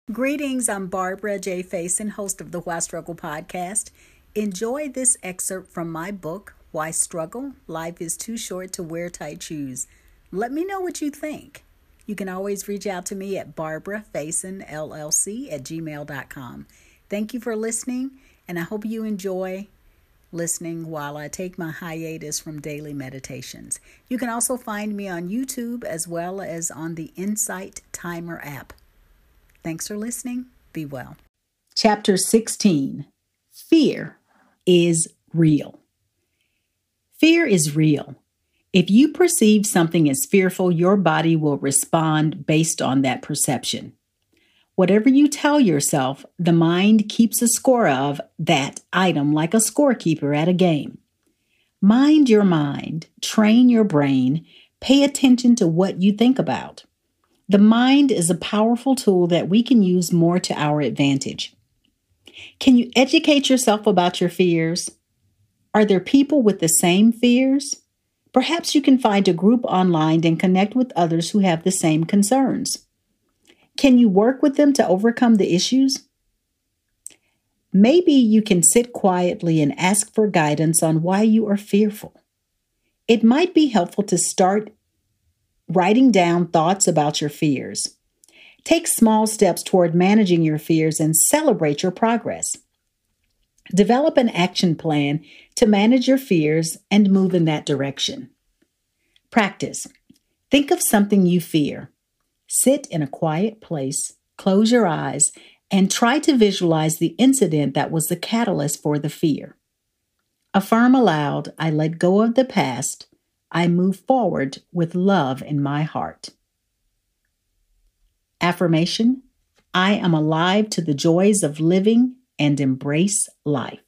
Greetings, I'm Barbara J. Faison, host of the Why Struggle podcast. Enjoy this excerpt from my book, Why Struggle? Life is Too Short to Wear Tight Shoes. Let me know what you think. You can always reach out to me at barbarafaisonllc@gmail.com. Thank you for listening, and I hope you enjoy listening while I take my hiatus from daily meditations. You can also find me on YouTube as well as on the Insight Timer app. Thanks for listening. Be well. Chapter 16. Fear is real. Fear is real. If you perceive something as fearful, your body will respond based on that perception. Whatever you tell yourself, the mind keeps a score of that item like a scorekeeper at a game. Mind your mind, train your brain, pay attention to what you think about. The mind is a powerful tool that we can use more to our advantage. Can you educate yourself about your fears? Are there people with the same fears? Perhaps you can find a group online and connect with others who have the same concerns. Can you work with them to overcome the issues? Maybe you can sit quietly and ask for guidance on why you are fearful. It might be helpful to start writing down thoughts about your fears. Take small steps toward managing your fears and celebrate your progress. Develop an action plan to manage your fears and move in that direction. Practice. Think of something you fear. Sit in a quiet place, close your eyes, and try to visualize the incident that was the catalyst for the fear. Affirm aloud, I let go of the past. I move forward with love in my heart. Affirmation, I am alive to the joys of living and embrace life.